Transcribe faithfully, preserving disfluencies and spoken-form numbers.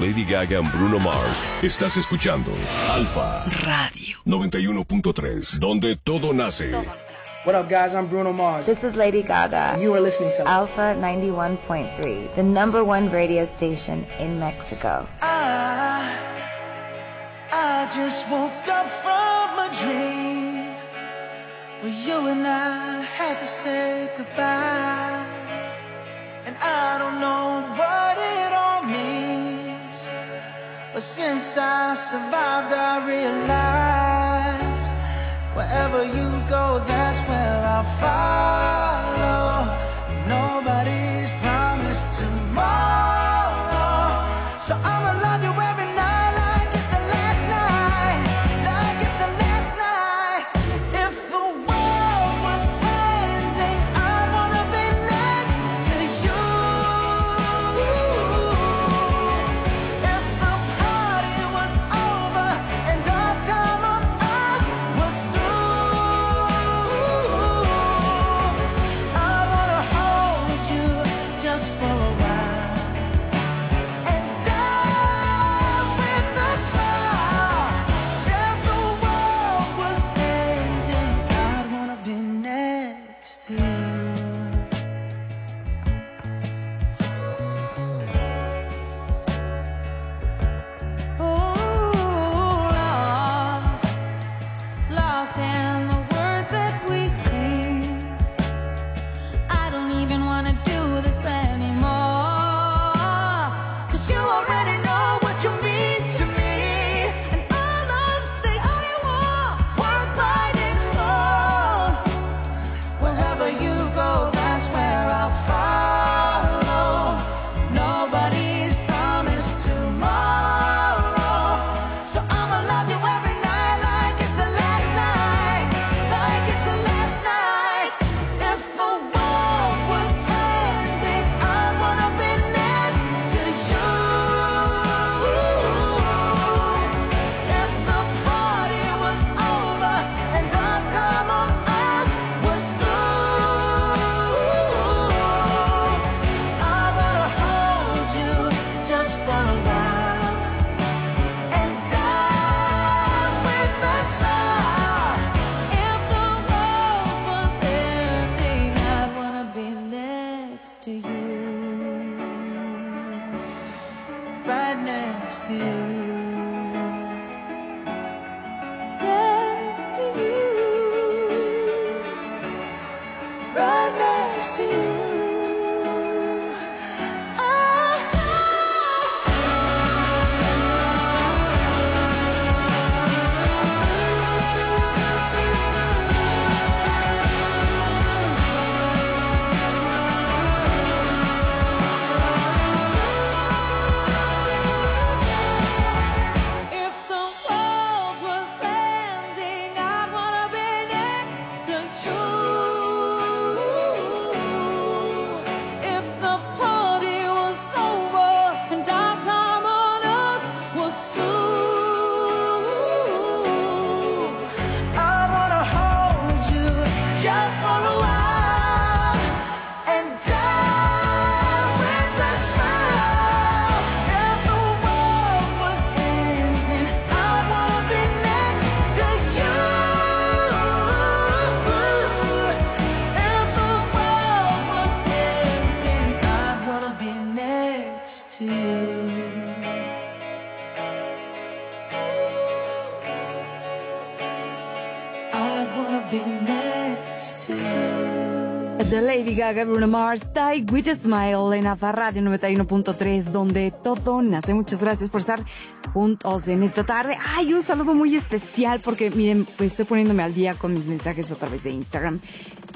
Lady Gaga and Bruno Mars. Estás escuchando Alfa Radio noventa y uno punto tres, donde todo nace. What up, guys? I'm Bruno Mars. This is Lady Gaga. You are listening to Alpha ninety-one point three, the number one radio station in Mexico. I, I just woke up from a dream where you and I had to say goodbye. And I don't know what it all means, but since I survived, I realized wherever you go, that's where I'll follow. Nobody's promised tomorrow, so I'ma love you every night like it's the last night, like it's the last night. If the world was ending, I'd wanna be next to you. If the party was over and our time on earth was through, I wanna hold you just for a while and die with a smile. If the world was ending, I'd wanna be next to you. Oh, lost, lost in the words that we sing. I don't even wanna do this anymore, 'cause you already know what you mean to me, and all I'll say all you want, worth fighting for. Wherever you go, that's where I'll follow. Nobody's promised tomorrow, so I'ma love you every night like it's the last night, like it's the last night. If the world was ending, I wanna be next to you. If the party was over and our time on earth was through, I wanna hold you just for a while and die with a smile. If the world was ending, I'd wanna be next to you, right next to you, next to you, right next to you. If the world was ending, I'd wanna be next to you. If the party was over and our time on earth was through, I wanna hold you just for a while and die with a smile. If the world was ending, I wanna be next to you. If the world was ending, I'd wanna be next to you. I'd wanna be next to you. The Lady Gaga, Bruno Mars, Die With a Smile en Alfa Radio noventa y uno punto tres, donde todo nace. Muchas gracias por estar juntos en esta tarde. Ay, un saludo muy especial porque, miren, pues estoy poniéndome al día con mis mensajes a través de Instagram.